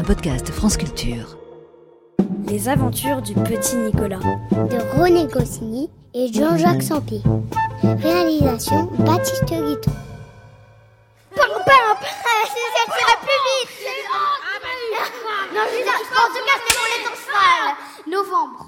podcast France Culture. Les aventures du petit Nicolas. De René Goscinny et Jean-Jacques Sampier. Réalisation Baptiste Guiton. Ça tirait plus vite. Non, je veux dire, en tout cas, c'est mon lait en cheval. Novembre.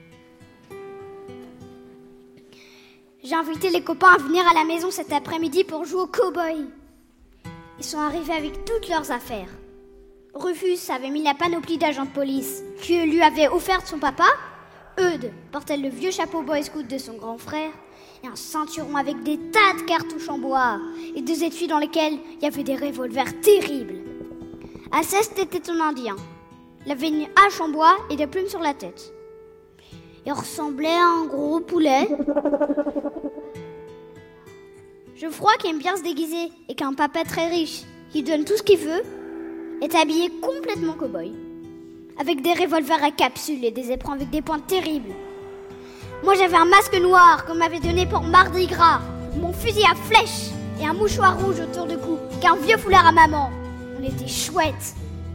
J'ai invité les copains à venir à la maison cet après-midi pour jouer au cow-boy. Ils sont arrivés avec toutes leurs affaires. Rufus avait mis la panoplie d'agents de police que lui avait offerte son papa. Eudes portait le vieux chapeau boy scout de son grand frère et un ceinturon avec des tas de cartouches en bois et deux étuis dans lesquels il y avait des revolvers terribles. Alceste était un Indien. Il avait une hache en bois et des plumes sur la tête. Il ressemblait à un gros poulet. Geoffroy, qui aime bien se déguiser et qui a un papa très riche, qui donne tout ce qu'il veut, est habillé complètement cow-boy, avec des revolvers à capsules et des éperons avec des pointes terribles. Moi, j'avais un masque noir qu'on m'avait donné pour Mardi Gras, mon fusil à flèche et un mouchoir rouge autour du cou, qu'un vieux foulard à maman. On était chouettes.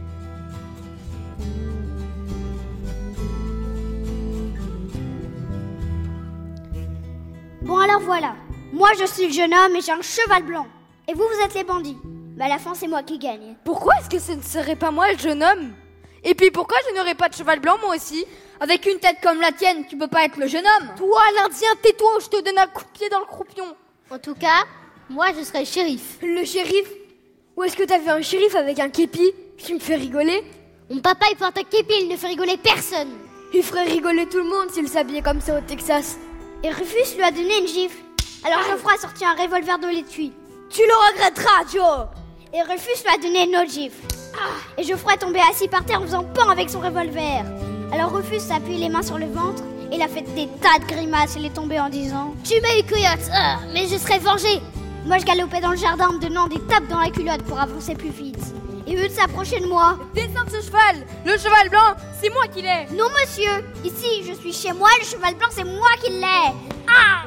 Bon, alors voilà. Moi, je suis le jeune homme et j'ai un cheval blanc. Et vous êtes les bandits. Mais à la fin, c'est moi qui gagne. Pourquoi est-ce que ce ne serait pas moi le jeune homme? Et puis pourquoi je n'aurais pas de cheval blanc moi aussi? Avec une tête comme la tienne, tu peux pas être le jeune homme. Toi, l'Indien, tais-toi ou je te donne un coup de pied dans le croupion. En tout cas, moi je serai le shérif. Le shérif? Ou est-ce que t'as vu un shérif avec un képi qui me fait rigoler? Mon papa il porte un képi, il ne fait rigoler personne. Il ferait rigoler tout le monde s'il s'habillait comme ça au Texas. Et Rufus lui a donné une gifle. Alors Geoffroy a sorti un revolver de l'étui. Tu le regretteras, Joe. Et Rufus lui a donné une autre gifle. Et Geoffroy est tombé assis par terre en faisant pan avec son revolver. Alors Rufus a appuyé les mains sur le ventre et il a fait des tas de grimaces. Il est tombé en disant: Tu m'as eu, coyote, mais je serai vengé. Moi je galopais dans le jardin en me donnant des tapes dans la culotte pour avancer plus vite. Et eux s'approchaient de moi. Descends de ce cheval. Le cheval blanc, c'est moi qui l'ai. Non monsieur, ici je suis chez moi, le cheval blanc c'est moi qui l'ai. Ah!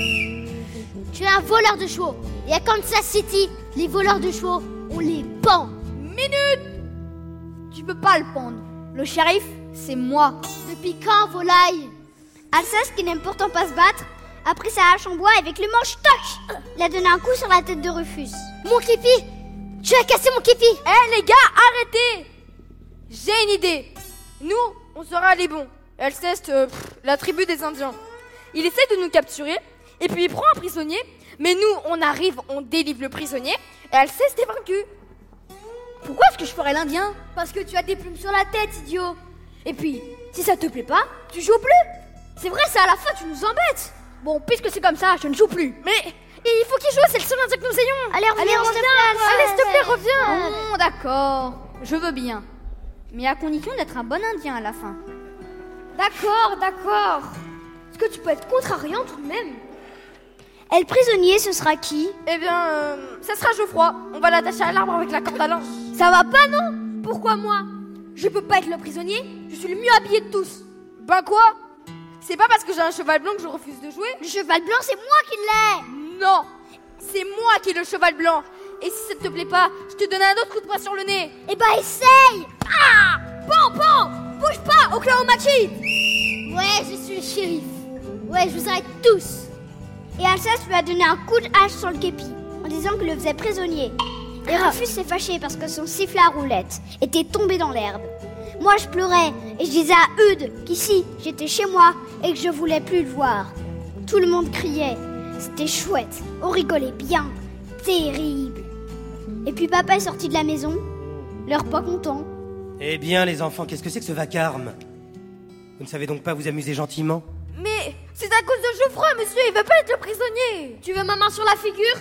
Tu es un voleur de chevaux. Et à Kansas City, les voleurs de chevaux, on les pend. Minute! Tu peux pas le pendre. Le shérif, c'est moi. Depuis quand, volaille? Alsace, qui n'aime pourtant pas se battre, a pris sa hache en bois et avec le manche, toc! Il a donné un coup sur la tête de Rufus. Mon képi! Tu as cassé mon képi! Les gars, arrêtez! J'ai une idée. Nous, on sera les bons. Alceste, la tribu des Indiens. Il essaie de nous capturer, et puis il prend un prisonnier, mais nous, on arrive, on délivre le prisonnier, et Alceste est vaincu. Pourquoi est-ce que je ferais l'Indien? Parce que tu as des plumes sur la tête, idiot. Et puis, si ça te plaît pas, tu joues plus. C'est vrai, ça à la fin, tu nous embêtes. Bon, puisque c'est comme ça, je ne joue plus. Mais il faut qu'il joue, c'est le seul Indien que nous ayons. Allez, reviens, Allez, s'il te plaît, reviens. Bon, d'accord, je veux bien. Mais à condition d'être un bon Indien à la fin. D'accord. Est-ce que tu peux être contrariant tout de même? Et le prisonnier, ce sera qui? Eh bien, ça sera Geoffroy. On va l'attacher à l'arbre avec la corde à linge. Ça va pas, non? Pourquoi moi? Je peux pas être le prisonnier, je suis le mieux habillé de tous. Ben quoi? C'est pas parce que j'ai un cheval blanc que je refuse de jouer. Le cheval blanc, c'est moi qui l'ai. Non, c'est moi qui ai le cheval blanc. Et si ça te plaît pas, je te donne un autre coup de poing sur le nez. Eh ben, essaye. Ah! Pan! Bouge pas, Oklahoma Kid! Ouais, je suis le shérif. Ouais, je vous arrête tous. Et Alsace lui a donné un coup de hache sur le képi, en disant qu'il le faisait prisonnier. Et Rufus s'est fâché parce que son sifflet à roulette était tombé dans l'herbe. Moi, je pleurais et je disais à Eudes qu'ici, j'étais chez moi et que je voulais plus le voir. Tout le monde criait. C'était chouette. On rigolait bien. Terrible. Et puis papa est sorti de la maison, l'air pas content. Eh bien, les enfants, qu'est-ce que c'est que ce vacarme? Vous ne savez donc pas vous amuser gentiment? Mais c'est à cause de Geoffroy, monsieur, il veut pas être le prisonnier. Tu veux ma main sur la figure?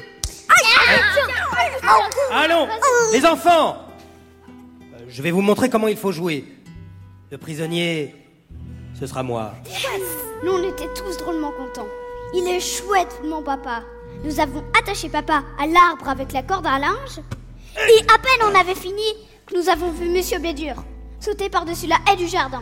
Allons, les enfants! Je vais vous montrer comment il faut jouer. Le prisonnier, ce sera moi. Nous, on était tous drôlement contents. Il est chouette, mon papa. Nous avons attaché papa à l'arbre avec la corde à linge. Et à peine on avait fini que nous avons vu Monsieur Bédur sauter par-dessus la haie du jardin.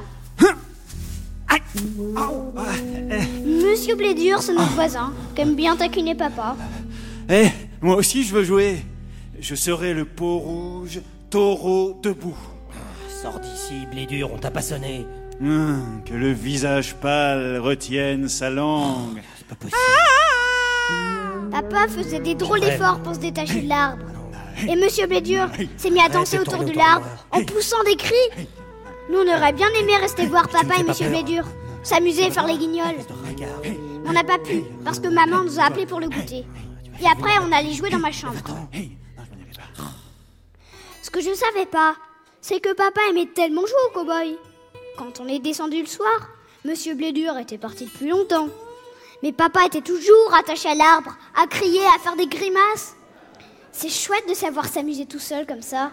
Monsieur Blédur, c'est notre voisin, qui aime bien taquiner papa. Moi aussi je veux jouer. Je serai le peau rouge, taureau debout. Sors d'ici, blé dur, on t'a pas sonné. Que le visage pâle retienne sa langue. C'est pas possible. Papa faisait des drôles Ouais. d'efforts pour se détacher de l'arbre. Et Monsieur Blédur s'est mis à danser de autour tourner de autour de l'arbre en poussant des cris. Nous, on aurait bien aimé rester voir me papa fais et pas Monsieur peur. Blédur s'amuser et faire les guignols. Espèce de ringard. Mais on n'a pas pu, parce que maman nous a appelés pour le goûter. Et après, on allait jouer dans ma chambre. Ce que je savais pas, c'est que papa aimait tellement jouer au cow-boy. Quand on est descendu le soir, Monsieur Blédur était parti depuis longtemps. Mais papa était toujours attaché à l'arbre, à crier, à faire des grimaces. C'est chouette de savoir s'amuser tout seul comme ça.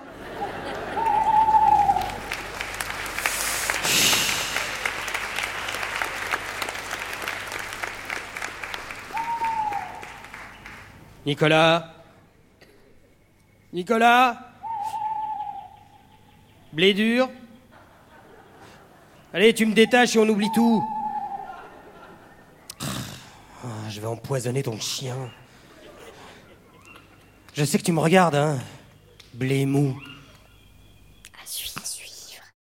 Nicolas Nicolas Blé dur. Allez, tu me détaches et on oublie tout. Je vais empoisonner ton chien. Je sais que tu me regardes, hein. Blé mou.